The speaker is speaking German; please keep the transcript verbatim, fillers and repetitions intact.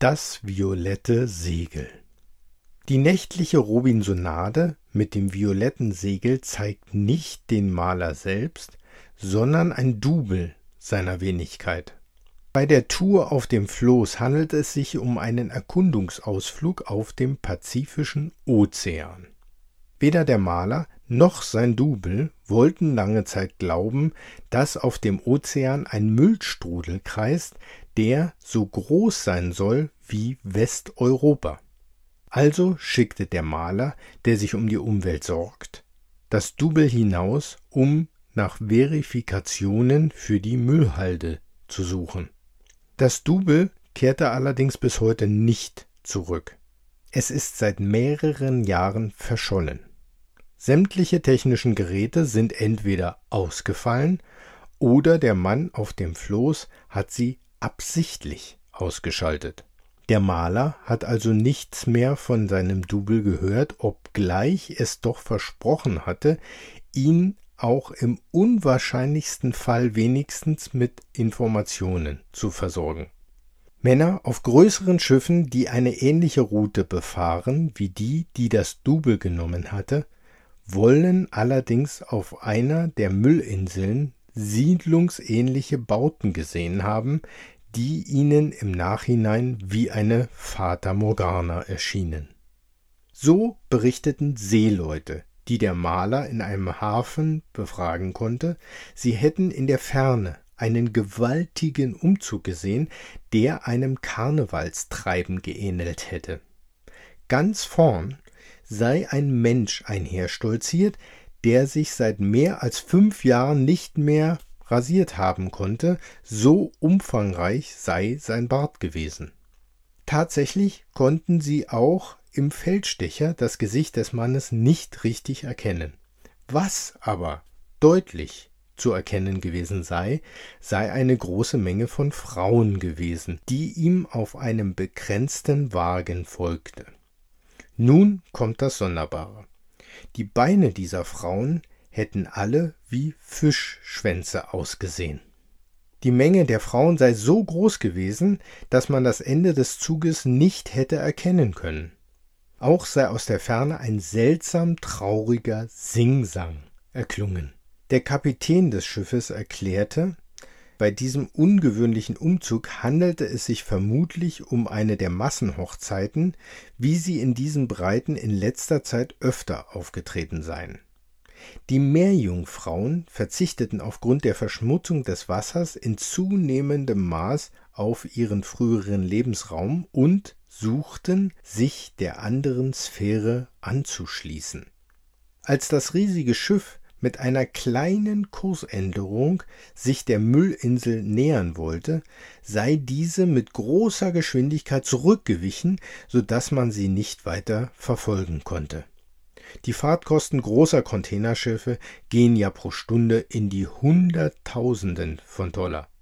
Das violette Segel. Die nächtliche Robinsonade mit dem violetten Segel zeigt nicht den Maler selbst, sondern ein Double seiner Wenigkeit. Bei der Tour auf dem Floß handelt es sich um einen Erkundungsausflug auf dem Pazifischen Ozean. Weder der Maler noch sein Double wollten lange Zeit glauben, dass auf dem Ozean ein Müllstrudel kreist, der so groß sein soll wie Westeuropa. Also schickte der Maler, der sich um die Umwelt sorgt, das Double hinaus, um nach Verifikationen für die Müllhalde zu suchen. Das Double kehrte allerdings bis heute nicht zurück. Es ist seit mehreren Jahren verschollen. Sämtliche technischen Geräte sind entweder ausgefallen oder der Mann auf dem Floß hat sie absichtlich ausgeschaltet. Der Maler hat also nichts mehr von seinem Double gehört, obgleich es doch versprochen hatte, ihn auch im unwahrscheinlichsten Fall wenigstens mit Informationen zu versorgen. Männer auf größeren Schiffen, die eine ähnliche Route befahren wie die, die das Double genommen hatte, wollen allerdings auf einer der Müllinseln siedlungsähnliche Bauten gesehen haben, die ihnen im Nachhinein wie eine Fata Morgana erschienen. So berichteten Seeleute, die der Maler in einem Hafen befragen konnte, sie hätten in der Ferne einen gewaltigen Umzug gesehen, der einem Karnevalstreiben geähnelt hätte. Ganz vorn sei ein Mensch einherstolziert, der sich seit mehr als fünf Jahren nicht mehr rasiert haben konnte, so umfangreich sei sein Bart gewesen. Tatsächlich konnten sie auch im Feldstecher das Gesicht des Mannes nicht richtig erkennen. Was aber deutlich zu erkennen gewesen sei, sei eine große Menge von Frauen gewesen, die ihm auf einem bekränzten Wagen folgte. Nun kommt das Sonderbare. Die Beine dieser Frauen hätten alle wie Fischschwänze ausgesehen. Die Menge der Frauen sei so groß gewesen, dass man das Ende des Zuges nicht hätte erkennen können. Auch sei aus der Ferne ein seltsam trauriger Singsang erklungen. Der Kapitän des Schiffes erklärte, bei diesem ungewöhnlichen Umzug handelte es sich vermutlich um eine der Massenhochzeiten, wie sie in diesen Breiten in letzter Zeit öfter aufgetreten seien. Die Meerjungfrauen verzichteten aufgrund der Verschmutzung des Wassers in zunehmendem Maß auf ihren früheren Lebensraum und suchten, sich der anderen Sphäre anzuschließen. Als das riesige Schiff mit einer kleinen Kursänderung sich der Müllinsel nähern wollte, sei diese mit großer Geschwindigkeit zurückgewichen, so dass man sie nicht weiter verfolgen konnte. Die Fahrtkosten großer Containerschiffe gehen ja pro Stunde in die Hunderttausenden von Dollar.